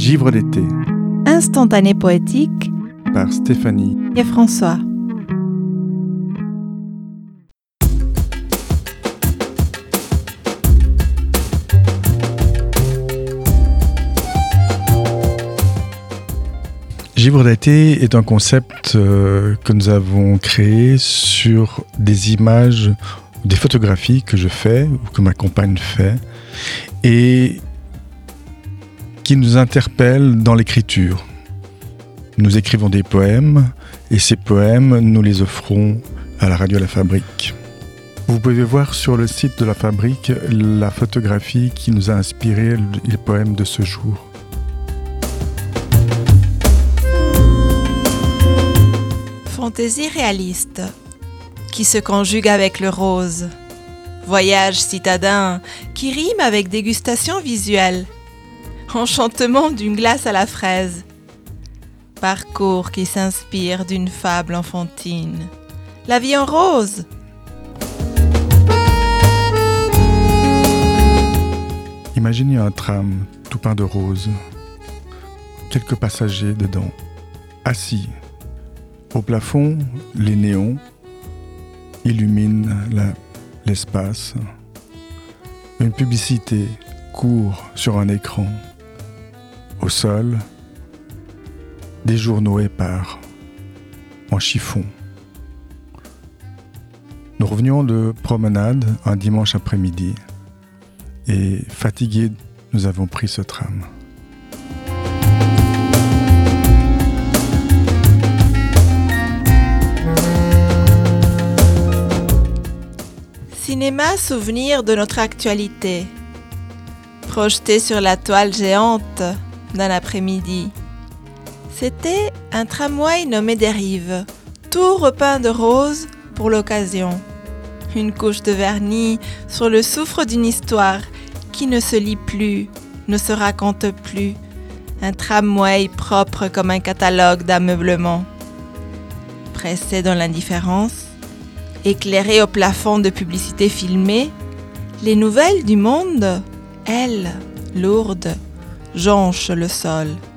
Givre d'été Instantané poétique par Stéphanie et François. Givre d'été est un concept que nous avons créé sur des images, des photographies que je fais ou que ma compagne fait et qui nous interpellent dans l'écriture. Nous écrivons des poèmes et ces poèmes, nous les offrons à la radio La Fabrique. Vous pouvez voir sur le site de La Fabrique la photographie qui nous a inspiré les poèmes de ce jour. Fantaisie réaliste qui se conjugue avec le rose. Voyage citadin qui rime avec dégustation visuelle. Enchantement d'une glace à la fraise. Parcours qui s'inspire d'une fable enfantine. La vie en rose. Imaginez un tram tout peint de rose. Quelques passagers dedans, assis. Au plafond, les néons illuminent l'espace. Une publicité court sur un écran. Au sol, des journaux épars, en chiffon. Nous revenions de promenade un dimanche après-midi et fatigués, nous avons pris ce tram. Cinéma souvenir de notre actualité, projeté sur la toile géante d'un après-midi. C'était un tramway nommé Dérive, tout repeint de rose pour l'occasion. Une couche de vernis sur le souffre d'une histoire qui ne se lit plus, ne se raconte plus. Un tramway propre comme un catalogue d'ameublement. Pressé dans l'indifférence, éclairé au plafond de publicité filmée, les nouvelles du monde, elles, lourdes, jonchent le sol.